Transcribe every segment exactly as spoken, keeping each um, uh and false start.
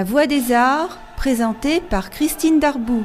Voix des Arts, présentée par Christine Darboux.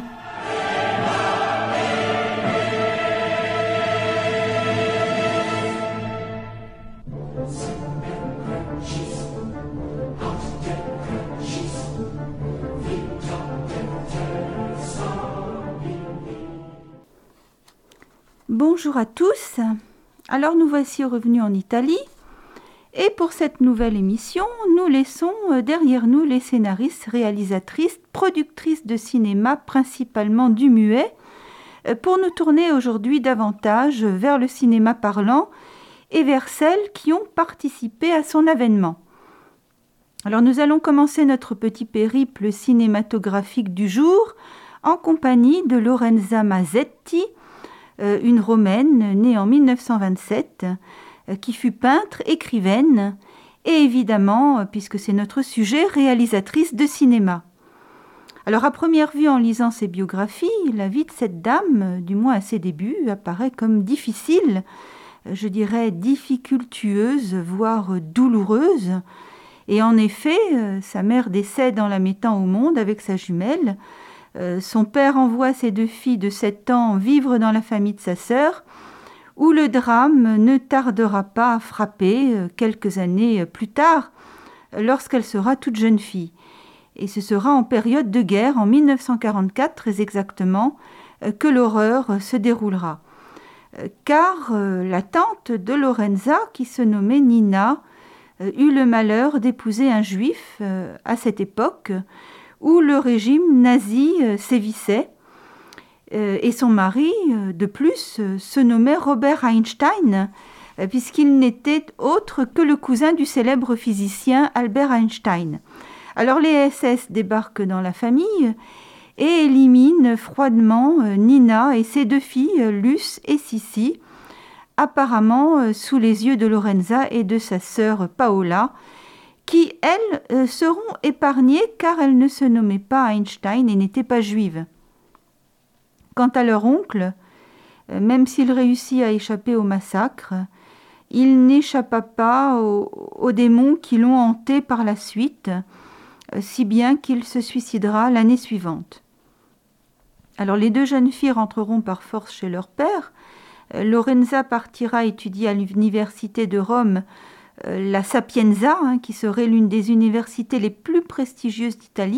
Bonjour à tous. Alors nous voici revenus en Italie. Et pour cette nouvelle émission, nous laissons derrière nous les scénaristes, réalisatrices, productrices de cinéma, principalement du muet, pour nous tourner aujourd'hui davantage vers le cinéma parlant et vers celles qui ont participé à son avènement. Alors nous allons commencer notre petit périple cinématographique du jour en compagnie de Lorenza Masetti, une Romaine née en mille neuf cent vingt-sept, qui fut peintre, écrivaine et évidemment, puisque c'est notre sujet, réalisatrice de cinéma. Alors à première vue, en lisant ses biographies, la vie de cette dame, du moins à ses débuts, apparaît comme difficile, je dirais difficultueuse, voire douloureuse. Et en effet, sa mère décède en la mettant au monde avec sa jumelle. Son père envoie ses deux filles de sept ans vivre dans la famille de sa sœur, où le drame ne tardera pas à frapper quelques années plus tard, lorsqu'elle sera toute jeune fille. Et ce sera en période de guerre, en mille neuf cent quarante-quatre très exactement, que l'horreur se déroulera. Car la tante de Lorenza, qui se nommait Nina, eut le malheur d'épouser un juif à cette époque où le régime nazi sévissait. Et son mari, de plus, se nommait Robert Einstein, puisqu'il n'était autre que le cousin du célèbre physicien Albert Einstein. Alors les S S débarquent dans la famille et éliminent froidement Nina et ses deux filles, Luce et Sissi, apparemment sous les yeux de Lorenza et de sa sœur Paola, qui, elles, seront épargnées car elles ne se nommaient pas Einstein et n'étaient pas juives. Quant à leur oncle, même s'il réussit à échapper au massacre, il n'échappa pas aux, aux démons qui l'ont hanté par la suite, si bien qu'il se suicidera l'année suivante. Alors les deux jeunes filles rentreront par force chez leur père. Lorenza partira étudier à l'université de Rome la Sapienza, hein, qui serait l'une des universités les plus prestigieuses d'Italie.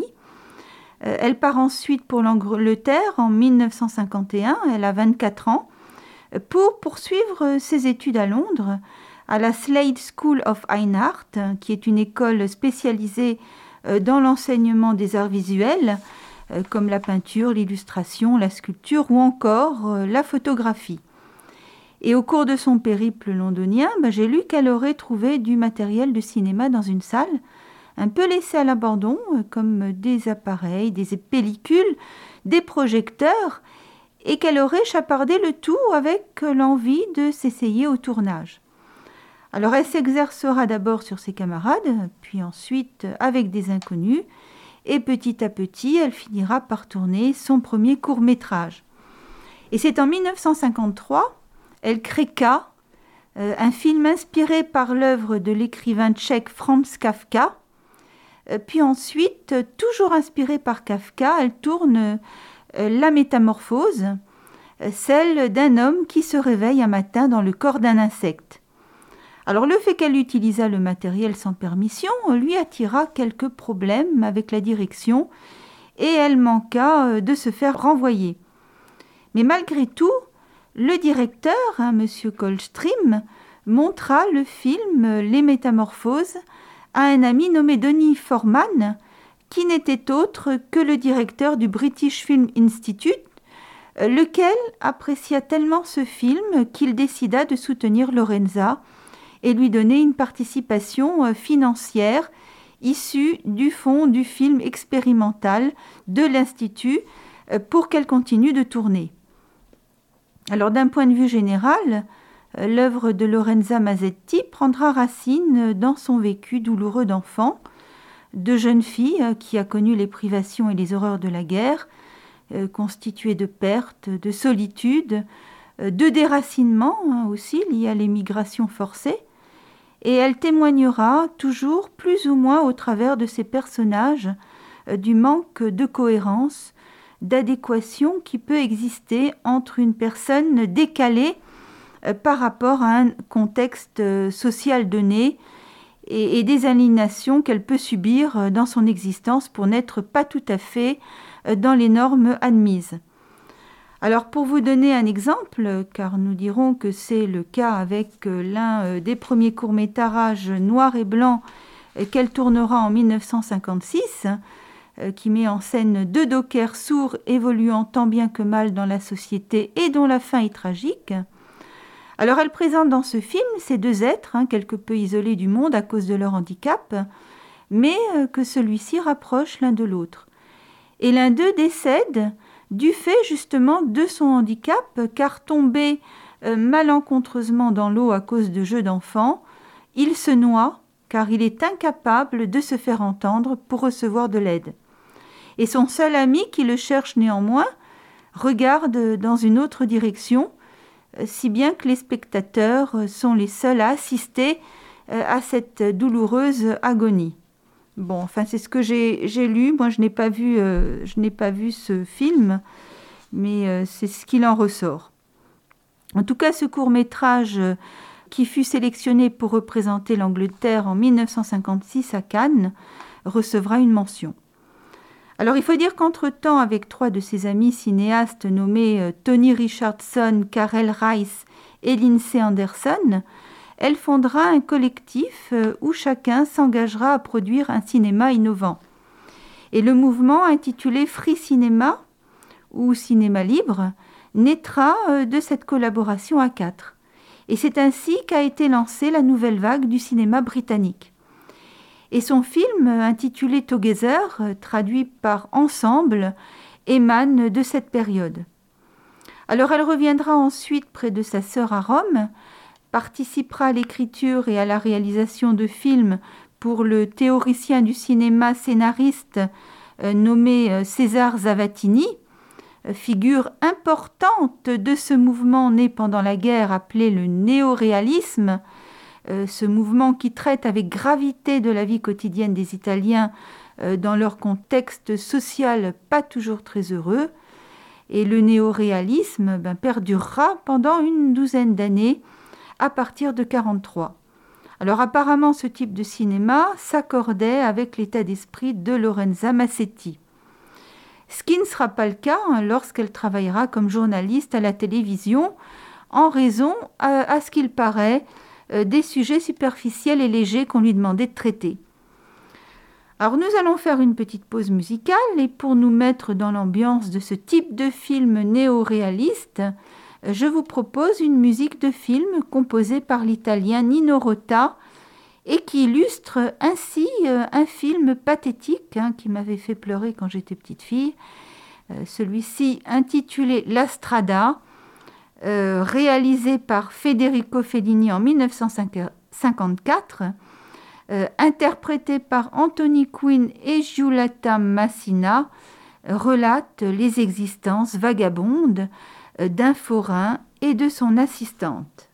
Elle part ensuite pour l'Angleterre en mille neuf cent cinquante et un, elle a vingt-quatre ans, pour poursuivre ses études à Londres, à la Slade School of Fine Art, qui est une école spécialisée dans l'enseignement des arts visuels, comme la peinture, l'illustration, la sculpture ou encore la photographie. Et au cours de son périple londonien, ben, j'ai lu qu'elle aurait trouvé du matériel de cinéma dans une salle, un peu laissé à l'abandon, comme des appareils, des pellicules, des projecteurs, et qu'elle aurait chapardé le tout avec l'envie de s'essayer au tournage. Alors elle s'exercera d'abord sur ses camarades, puis ensuite avec des inconnus, et petit à petit, elle finira par tourner son premier court-métrage. Et c'est en mille neuf cent cinquante-trois, elle crée K, euh, un film inspiré par l'œuvre de l'écrivain tchèque Franz Kafka. Puis ensuite, toujours inspirée par Kafka, elle tourne La Métamorphose, celle d'un homme qui se réveille un matin dans le corps d'un insecte. Alors le fait qu'elle utilisa le matériel sans permission lui attira quelques problèmes avec la direction et elle manqua de se faire renvoyer. Mais malgré tout, le directeur, hein, M. Coldstream, montra le film Les Métamorphoses à un ami nommé Denis Foreman, qui n'était autre que le directeur du British Film Institute, lequel apprécia tellement ce film qu'il décida de soutenir Lorenza et lui donner une participation financière issue du fonds du film expérimental de l'Institut pour qu'elle continue de tourner. Alors d'un point de vue général, l'œuvre de Lorenza Masetti prendra racine dans son vécu douloureux d'enfant, de jeune fille qui a connu les privations et les horreurs de la guerre, euh, constituée de pertes, de solitude, euh, de déracinement hein, aussi lié à l'émigration forcée. Et elle témoignera toujours plus ou moins au travers de ses personnages euh, du manque de cohérence, d'adéquation qui peut exister entre une personne décalée euh, par rapport à un contexte euh, social donné et, et des alignations qu'elle peut subir euh, dans son existence pour n'être pas tout à fait euh, dans les normes admises. Alors pour vous donner un exemple, car nous dirons que c'est le cas avec euh, l'un euh, des premiers courts-métrages noir et blanc euh, qu'elle tournera en mille neuf cent cinquante-six, euh, qui met en scène deux dockers sourds évoluant tant bien que mal dans la société et dont la fin est tragique. Alors elle présente dans ce film ces deux êtres, hein, quelque peu isolés du monde à cause de leur handicap, mais euh, que celui-ci rapproche l'un de l'autre. Et l'un d'eux décède du fait justement de son handicap, car tombé euh, malencontreusement dans l'eau à cause de jeux d'enfants, il se noie car il est incapable de se faire entendre pour recevoir de l'aide. Et son seul ami, qui le cherche néanmoins, regarde dans une autre direction, euh, si bien que les spectateurs sont les seuls à assister euh, à cette douloureuse agonie. Bon, enfin, c'est ce que j'ai, j'ai lu. Moi, je n'ai pas vu, euh, je n'ai pas vu ce film, mais euh, c'est ce qu'il en ressort. En tout cas, ce court-métrage euh, qui fut sélectionné pour représenter l'Angleterre en mille neuf cent cinquante-six à Cannes recevra une mention. Alors, il faut dire qu'entre-temps, avec trois de ses amis cinéastes nommés euh, Tony Richardson, Karel Reisz et Lindsay Anderson, elle fondera un collectif où chacun s'engagera à produire un cinéma innovant. Et le mouvement intitulé Free Cinema, ou Cinéma libre, naîtra de cette collaboration à quatre. Et c'est ainsi qu'a été lancée la nouvelle vague du cinéma britannique. Et son film, intitulé Together, traduit par Ensemble, émane de cette période. Alors elle reviendra ensuite près de sa sœur à Rome, participera à l'écriture et à la réalisation de films pour le théoricien du cinéma scénariste euh, nommé euh, César Zavattini, euh, figure importante de ce mouvement né pendant la guerre appelé le néoréalisme, euh, ce mouvement qui traite avec gravité de la vie quotidienne des Italiens euh, dans leur contexte social pas toujours très heureux. Et le néoréalisme ben, perdurera pendant une douzaine d'années à partir de mille neuf cent quarante-trois. Alors apparemment, ce type de cinéma s'accordait avec l'état d'esprit de Lorenza Massetti. Ce qui ne sera pas le cas hein, lorsqu'elle travaillera comme journaliste à la télévision, en raison, à, à ce qu'il paraît, euh, des sujets superficiels et légers qu'on lui demandait de traiter. Alors nous allons faire une petite pause musicale et pour nous mettre dans l'ambiance de ce type de film néo-réaliste, je vous propose une musique de film composée par l'italien Nino Rota et qui illustre ainsi euh, un film pathétique hein, qui m'avait fait pleurer quand j'étais petite fille. Euh, celui-ci intitulé La Strada, euh, réalisé par Federico Fellini en mille neuf cent cinquante-quatre, euh, interprété par Anthony Quinn et Giulietta Massina, euh, relate les existences vagabondes d'un forain et de son assistante.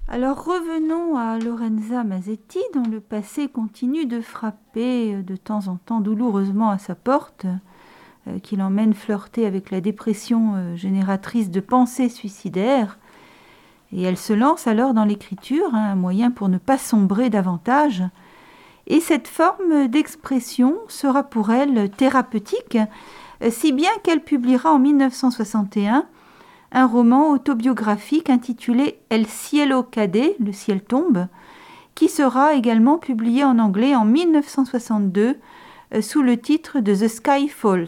Alors revenons à Lorenza Masetti, dont le passé continue de frapper de temps en temps douloureusement à sa porte, euh, qui l'emmène flirter avec la dépression euh, génératrice de pensées suicidaires. Et elle se lance alors dans l'écriture, hein, un moyen pour ne pas sombrer davantage. Et cette forme d'expression sera pour elle thérapeutique, euh, si bien qu'elle publiera en mille neuf cent soixante et un un roman autobiographique intitulé El cielo cade, le ciel tombe, qui sera également publié en anglais en mille neuf cent soixante-deux euh, sous le titre de The Sky Falls.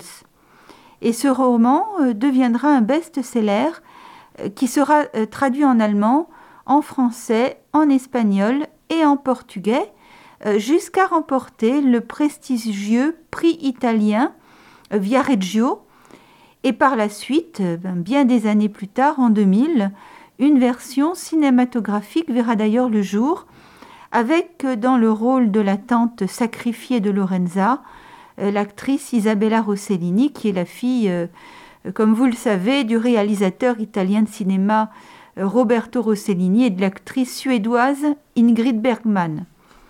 Et ce roman euh, deviendra un best-seller euh, qui sera euh, traduit en allemand, en français, en espagnol et en portugais, euh, jusqu'à remporter le prestigieux prix italien euh, Viareggio. Et par la suite, bien des années plus tard, en deux mille, une version cinématographique verra d'ailleurs le jour, avec dans le rôle de la tante sacrifiée de Lorenza, l'actrice Isabella Rossellini, qui est la fille, comme vous le savez, du réalisateur italien de cinéma Roberto Rossellini et de l'actrice suédoise Ingrid Bergman.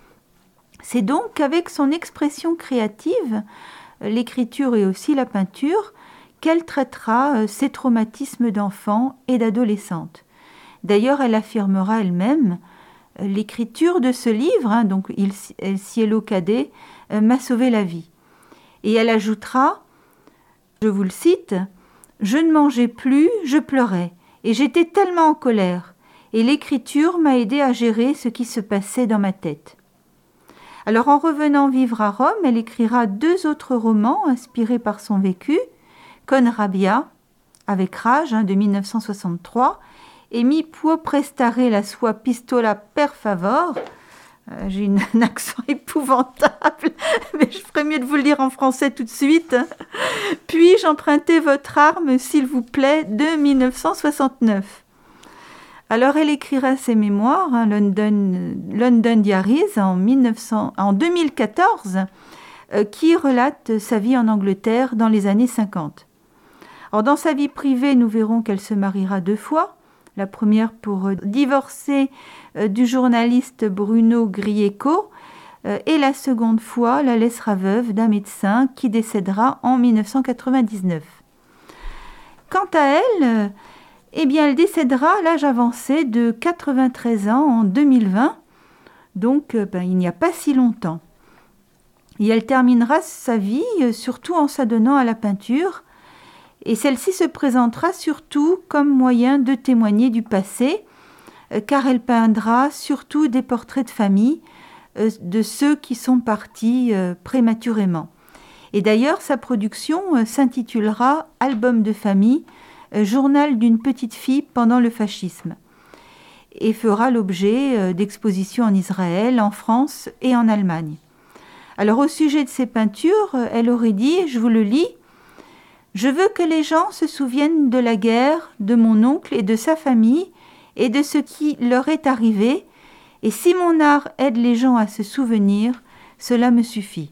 C'est donc avec son expression créative, l'écriture et aussi la peinture, qu'elle traitera ses traumatismes d'enfant et d'adolescente. D'ailleurs, elle affirmera elle-même « L'écriture de ce livre, hein, donc Il, El cielo cade, euh, m'a sauvé la vie ». Et elle ajoutera, je vous le cite, « Je ne mangeais plus, je pleurais, et j'étais tellement en colère, et l'écriture m'a aidé à gérer ce qui se passait dans ma tête ». Alors, en revenant vivre à Rome, elle écrira deux autres romans inspirés par son vécu, Con Rabbia, avec rage, hein, de mille neuf cent soixante-trois, et Mi può prestare la sua pistola per favor. Euh, j'ai une, un accent épouvantable, mais je ferais mieux de vous le dire en français tout de suite. Puis-je emprunter votre arme, s'il vous plaît, de mille neuf cent soixante-neuf. Alors elle écrira ses mémoires, hein, London, London Diaries, en, mille neuf cents, en deux mille quatorze, euh, qui relate sa vie en Angleterre dans les années cinquante. Alors, dans sa vie privée, nous verrons qu'elle se mariera deux fois. La première pour euh, divorcer euh, du journaliste Bruno Grieco euh, et la seconde fois la laissera veuve d'un médecin qui décédera en mille neuf cent quatre-vingt-dix-neuf. Quant à elle, euh, eh bien, elle décédera à l'âge avancé de quatre-vingt-treize ans en deux mille vingt, donc euh, ben, il n'y a pas si longtemps. Et elle terminera sa vie euh, surtout en s'adonnant à la peinture. Et celle-ci se présentera surtout comme moyen de témoigner du passé, euh, car elle peindra surtout des portraits de famille euh, de ceux qui sont partis euh, prématurément. Et d'ailleurs, sa production euh, s'intitulera « Album de famille, euh, journal d'une petite fille pendant le fascisme » et fera l'objet euh, d'expositions en Israël, en France et en Allemagne. Alors au sujet de ses peintures, euh, elle aurait dit, je vous le lis, je veux que les gens se souviennent de la guerre, de mon oncle et de sa famille, et de ce qui leur est arrivé, et si mon art aide les gens à se souvenir, cela me suffit.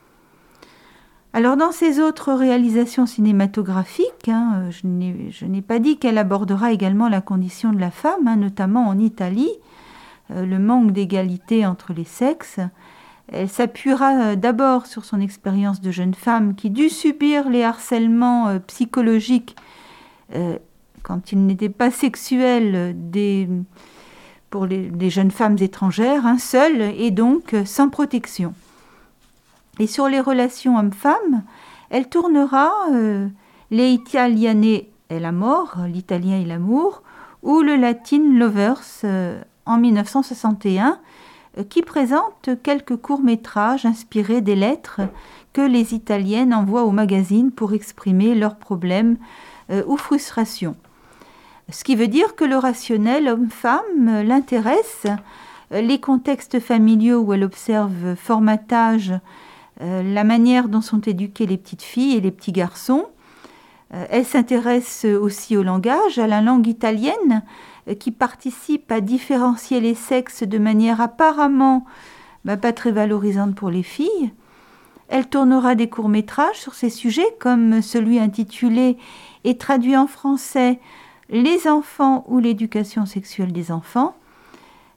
Alors dans ses autres réalisations cinématographiques, hein, je, n'ai, je n'ai pas dit qu'elle abordera également la condition de la femme, hein, notamment en Italie, euh, le manque d'égalité entre les sexes. Elle s'appuiera d'abord sur son expérience de jeune femme qui dut subir les harcèlements euh, psychologiques euh, quand ils n'étaient pas sexuels des, pour les, les jeunes femmes étrangères, hein, seules et donc euh, sans protection. Et sur les relations hommes-femmes, elle tournera euh, Les Italiane et la mort, l'italien et l'amour, ou le Latin Lovers euh, en mille neuf cent soixante et un, qui présente quelques courts-métrages inspirés des lettres que les Italiennes envoient au magazine pour exprimer leurs problèmes euh, ou frustrations. Ce qui veut dire que le rationnel homme-femme l'intéresse, euh, les contextes familiaux où elle observe formatage, euh, la manière dont sont éduquées les petites filles et les petits garçons. Euh, elle s'intéresse aussi au langage, à la langue italienne, qui participe à différencier les sexes de manière apparemment bah, pas très valorisante pour les filles. Elle tournera des courts-métrages sur ces sujets, comme celui intitulé et traduit en français « Les enfants ou l'éducation sexuelle des enfants »,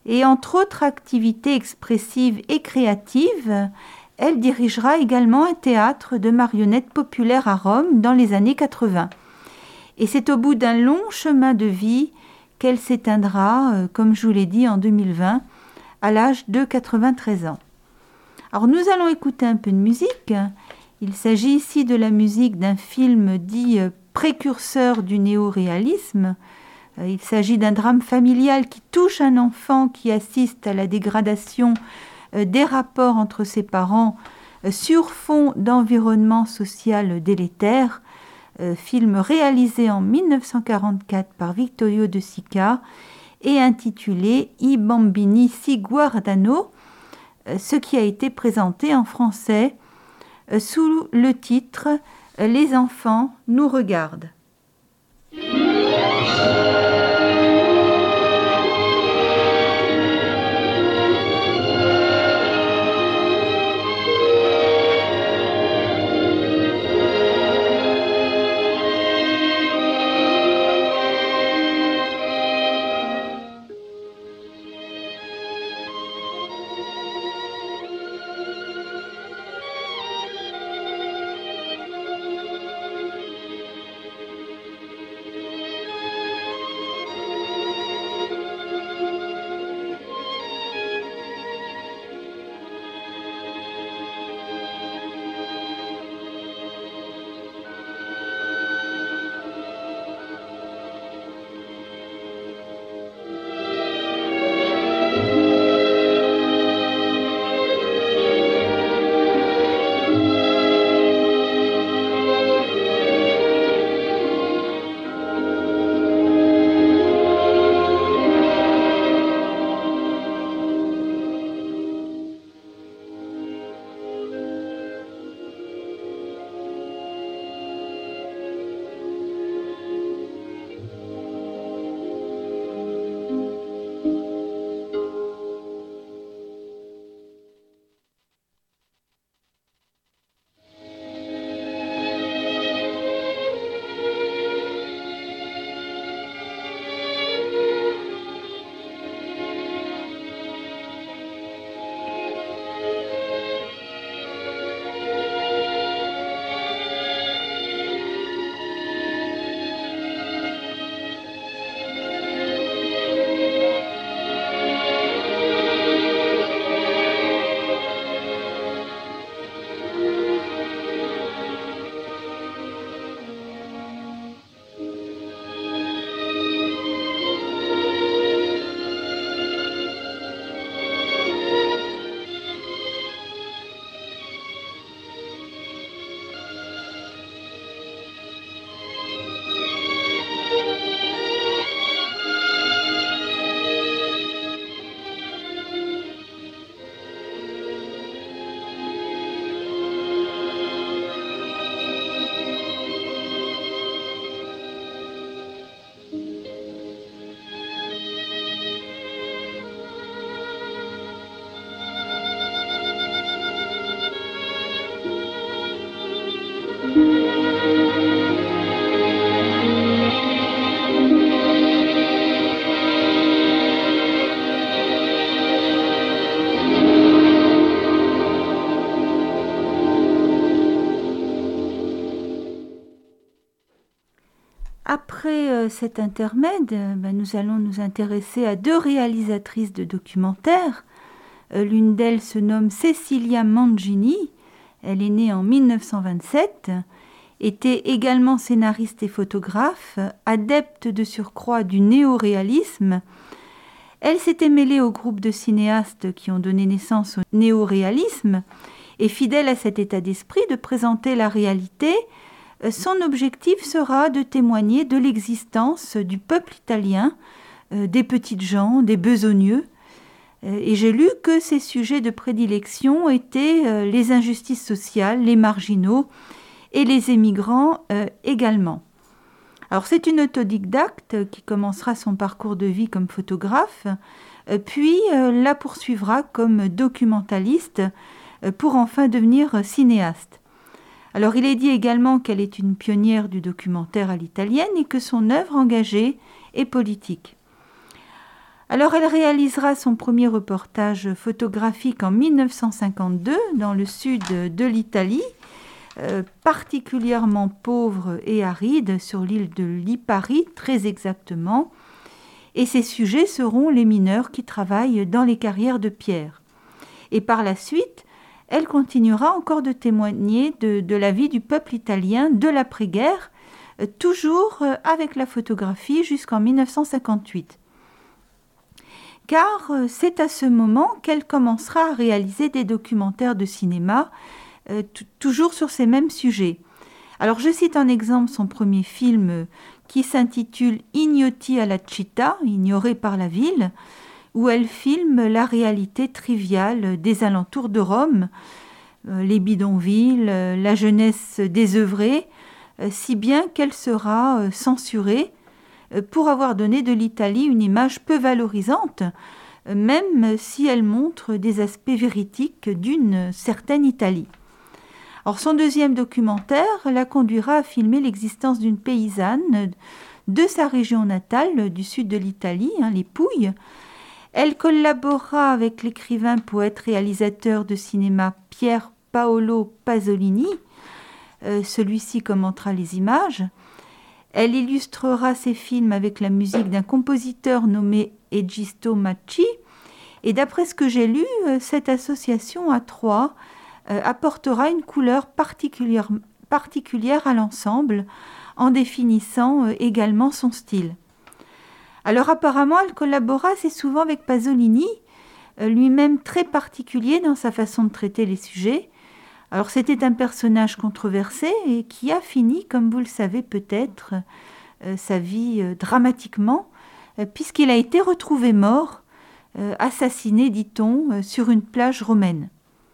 Et entre autres activités expressives et créatives, elle dirigera également un théâtre de marionnettes populaire à Rome dans les années quatre-vingts. Et c'est au bout d'un long chemin de vie qu'elle s'éteindra, euh, comme je vous l'ai dit, en deux mille vingt, à l'âge de quatre-vingt-treize ans. Alors nous allons écouter un peu de musique. Il s'agit ici de la musique d'un film dit euh, précurseur du néo-réalisme. Euh, il s'agit d'un drame familial qui touche un enfant qui assiste à la dégradation euh, des rapports entre ses parents euh, sur fond d'environnement social délétère. Euh, film réalisé en mille neuf cent quarante-quatre par Vittorio De Sica et intitulé I bambini si guardano, euh, ce qui a été présenté en français euh, sous le titre euh, Les enfants nous regardent. Après euh, cet intermède, euh, ben, nous allons nous intéresser à deux réalisatrices de documentaires. Euh, l'une d'elles se nomme Cecilia Mangini. Elle est née en mille neuf cent vingt-sept, était également scénariste et photographe, adepte de surcroît du néo-réalisme. Elle s'était mêlée au groupe de cinéastes qui ont donné naissance au néo-réalisme et fidèle à cet état d'esprit de présenter la réalité, son objectif sera de témoigner de l'existence du peuple italien, euh, des petites gens, des besogneux. Euh, et j'ai lu que ses sujets de prédilection étaient euh, les injustices sociales, les marginaux et les émigrants euh, également. Alors c'est une autodidacte qui commencera son parcours de vie comme photographe, euh, puis euh, la poursuivra comme documentaliste euh, pour enfin devenir cinéaste. Alors il est dit également qu'elle est une pionnière du documentaire à l'italienne et que son œuvre engagée est politique. Alors elle réalisera son premier reportage photographique en mille neuf cent cinquante-deux dans le sud de l'Italie, euh, particulièrement pauvre et aride, sur l'île de Lipari très exactement. Et ses sujets seront les mineurs qui travaillent dans les carrières de pierre. Et par la suite, elle continuera encore de témoigner de, de la vie du peuple italien de l'après-guerre, euh, toujours euh, avec la photographie jusqu'en mille neuf cent cinquante-huit. Car euh, c'est à ce moment qu'elle commencera à réaliser des documentaires de cinéma, euh, t- toujours sur ces mêmes sujets. Alors je cite en exemple son premier film euh, qui s'intitule Ignoti alla città, ignoré par la ville, où elle filme la réalité triviale des alentours de Rome, euh, les bidonvilles, euh, la jeunesse désœuvrée, euh, si bien qu'elle sera euh, censurée euh, pour avoir donné de l'Italie une image peu valorisante, euh, même si elle montre des aspects véridiques d'une certaine Italie. Alors, son deuxième documentaire la conduira à filmer l'existence d'une paysanne de sa région natale, du sud de l'Italie, hein, les Pouilles. Elle collaborera avec l'écrivain, poète, réalisateur de cinéma Pier Paolo Pasolini. Euh, celui-ci commentera les images. Elle illustrera ses films avec la musique d'un compositeur nommé Egisto Macci. Et d'après ce que j'ai lu, cette association à trois euh, apportera une couleur particulière, particulière à l'ensemble, en définissant euh, également son style. Alors apparemment, elle collabora assez souvent avec Pasolini, euh, lui-même très particulier dans sa façon de traiter les sujets. Alors c'était un personnage controversé et qui a fini, comme vous le savez peut-être, euh, sa vie euh, dramatiquement, euh, puisqu'il a été retrouvé mort, euh, assassiné, dit-on, euh, sur une plage romaine.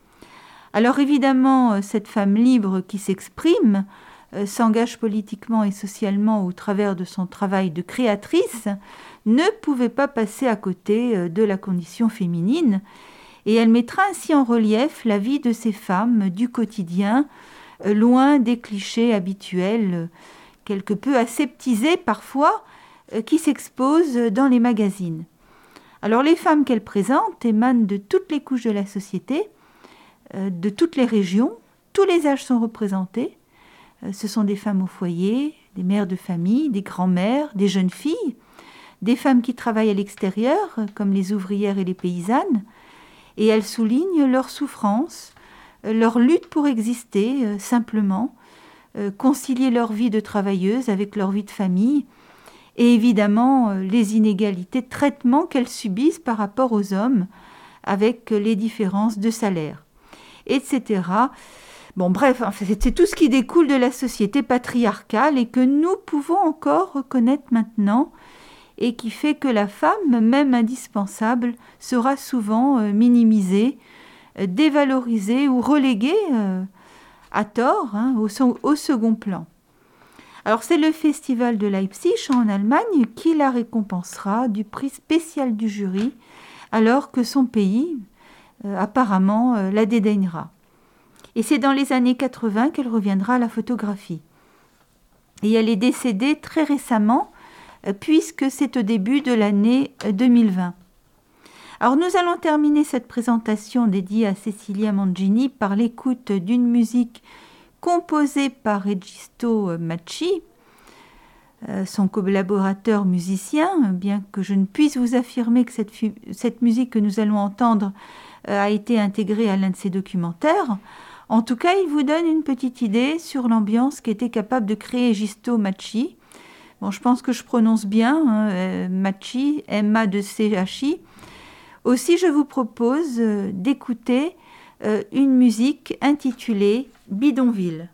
Alors évidemment, euh, cette femme libre qui s'exprime euh, s'engage politiquement et socialement au travers de son travail de créatrice, ne pouvait pas passer à côté euh, de la condition féminine. Et elle mettra ainsi en relief la vie de ces femmes du quotidien, euh, loin des clichés habituels, euh, quelque peu aseptisés parfois, euh, qui s'exposent dans les magazines. Alors les femmes qu'elle présente émanent de toutes les couches de la société, euh, de toutes les régions, tous les âges sont représentés. Euh, ce sont des femmes au foyer, des mères de famille, des grands-mères, des jeunes filles, des femmes qui travaillent à l'extérieur, euh, comme les ouvrières et les paysannes, et elles soulignent leur souffrance, euh, leur lutte pour exister euh, simplement, euh, concilier leur vie de travailleuse avec leur vie de famille, et évidemment euh, les inégalités de traitement qu'elles subissent par rapport aux hommes, avec euh, les différences de salaire, et cetera. Bon, bref, enfin, c'est tout ce qui découle de la société patriarcale et que nous pouvons encore reconnaître maintenant, et qui fait que la femme, même indispensable, sera souvent euh, minimisée, euh, dévalorisée ou reléguée euh, à tort hein, au, au second plan. Alors c'est le festival de Leipzig en Allemagne qui la récompensera du prix spécial du jury, alors que son pays euh, apparemment euh, la dédaignera. Et c'est dans les années quatre-vingts qu'elle reviendra à la photographie. Et elle est décédée très récemment, puisque c'est au début de l'année deux mille vingt. Alors nous allons terminer cette présentation dédiée à Cecilia Mangini par l'écoute d'une musique composée par Egisto Macci, son collaborateur musicien, bien que je ne puisse vous affirmer que cette, fu- cette musique que nous allons entendre a été intégrée à l'un de ses documentaires. En tout cas, il vous donne une petite idée sur l'ambiance qu'était capable de créer Egisto Macci. Bon, je pense que je prononce bien, hein, euh, Macci, M A C H I. Aussi, je vous propose euh, d'écouter euh, une musique intitulée Bidonville.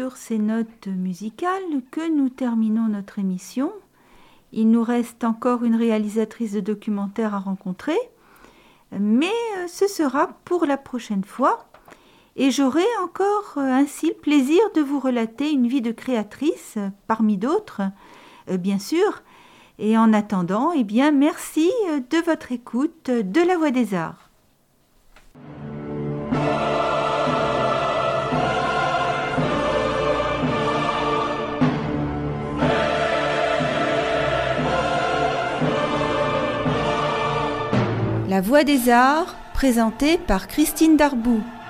sur ces notes musicales que nous terminons notre émission. Il nous reste encore une réalisatrice de documentaire à rencontrer, mais ce sera pour la prochaine fois. Et j'aurai encore ainsi le plaisir de vous relater une vie de créatrice, parmi d'autres, bien sûr. Et en attendant, eh bien, merci de votre écoute de La Voix des Arts. La Voix des Arts, présentée par Christine Darboux.